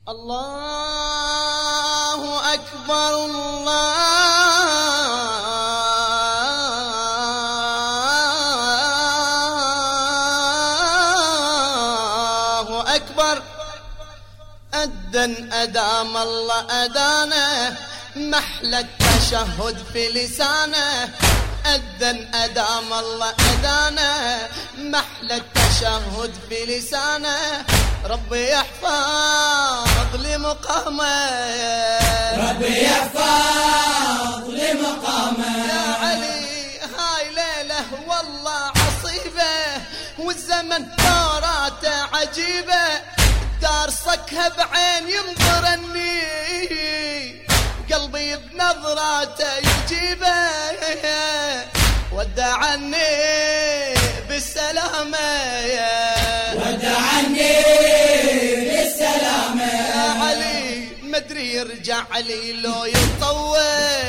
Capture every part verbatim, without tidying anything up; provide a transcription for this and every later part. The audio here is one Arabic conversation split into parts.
الله أكبر الله أكبر. أذن أدام الله أذانه، محلى التشهد في لسانه. أذن أدام الله أذانه، محلى التشهد في لسانه. ربي يحفظ لمقامه، ربي يحفظ لمقامه. يا علي هاي ليلة والله عصيبة، والزمن ثاراته عجيبة. دار صكها بعين ينظرني، قلبي بنظراته يجيبه. ودعني بالسلامة، ودعني بالسلامة. يا علي مدري يرجع لي لو يطول،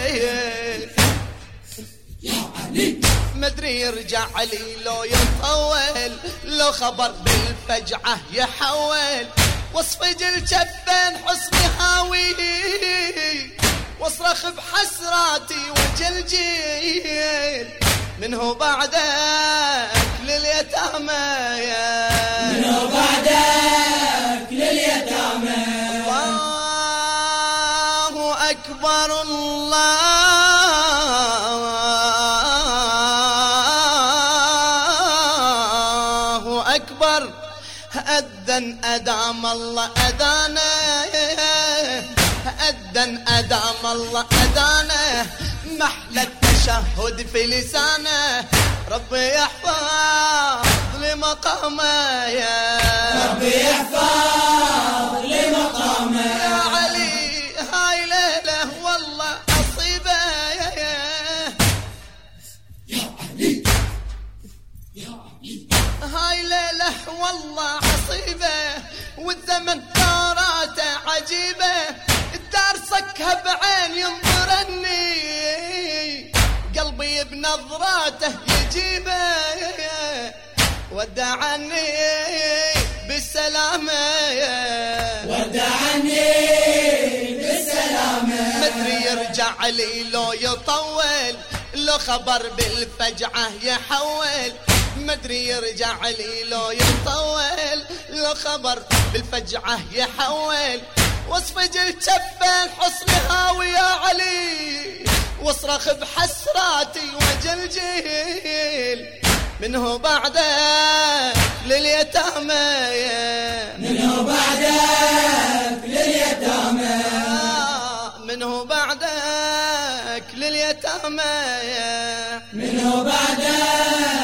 يا علي مدري يرجع لي لو يطول. لو خبر بالفجعة يحول، واصفج الجفين حصني هاوي. واصرخ بحسراتي وجلجيل، منه بعدك لليتامى، منه بعدك لليتامى. الله أكبر الله أكبر. أذن أدام الله أذانه، أذن أدام الله أذانه. محلى التشهد في لسانه. ربي يحفظ لمقامه، ربي يحفظ لمقامه. يا علي هاي ليلة والله عصيبة، يا علي يا علي هاي ليلة والله عصيبة. والزمن ثاراته عجيبة. الدار صكها بعين ينظرني، قلبي بنظراته يجيبه. ودعني بالسلامة، ودعني بالسلامة. مدري يرجع لي لو يطول. لو خبر بالفجعة يحول، مدري يرجع لي لو يطول. لو خبر بالفجعة يحول، واصفج الجفين حصني هاوي. يا علي واصرخ بحسراتي وجلجيل، منه بعدك لليتامى، منه بعدك لليتامى. منه بعدك لليتامى، منه بعدك